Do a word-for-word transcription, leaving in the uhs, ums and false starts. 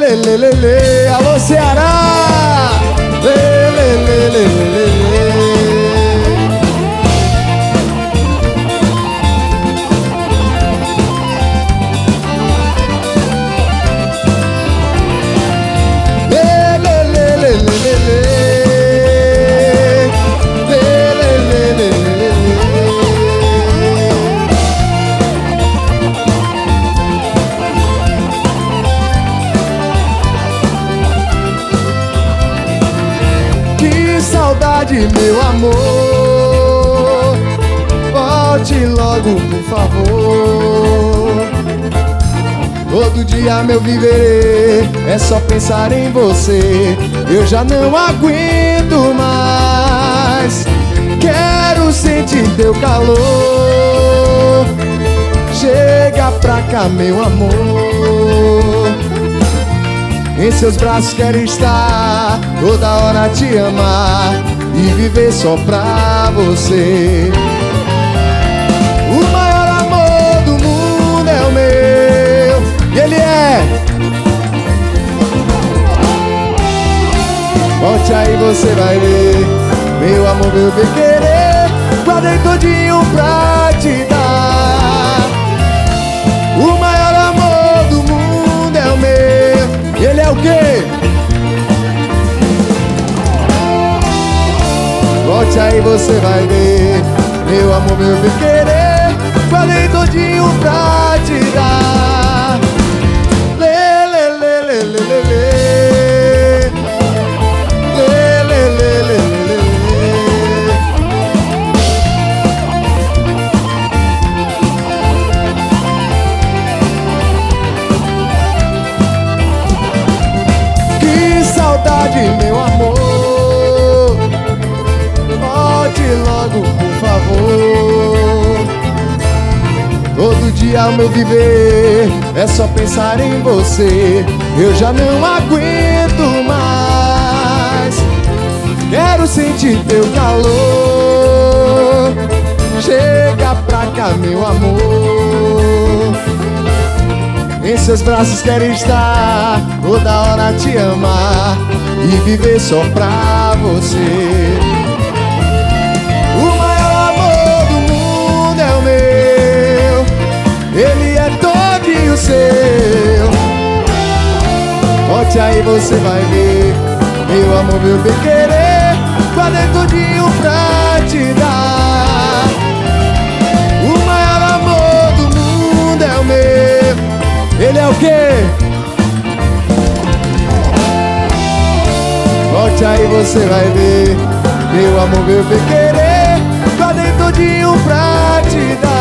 lê, lê, lê, lê. Alô, Ceará! Lê, lê, lê, lê, lê, lê, lê. Meu amor, volte logo, por favor. Todo dia meu viver é só pensar em você. Eu já não aguento mais. Quero sentir teu calor. Chega pra cá, meu amor. Em seus braços quero estar, toda hora te amar e viver só pra você. O maior amor do mundo é o meu, e ele é. Volte aí, você vai ver, meu amor, meu bem querer. Guardei todinho pra te dar. O maior amor do mundo é o meu, e ele é o quê? Volte aí, você vai ver, meu amor, meu bem querer. Guardei todinho pra te dar. Lê, lê, lê, lê, lê, lê, lê. Lê, lê, lê, lê, lê, lê. Que saudade, meu amor. Logo, por favor. Todo dia o meu viver é só pensar em você. Eu já não aguento mais. Quero sentir teu calor. Chega pra cá, meu amor. Em seus braços quero estar, toda hora te amar e viver só pra você. Ele é todinho seu. Volte aí, você vai ver, meu amor, meu bem querer. Guardei todinho pra te dar. O maior amor do mundo é o meu. Ele é o quê? Volte aí, você vai ver, meu amor, meu bem querer. Guardei todinho pra te dar.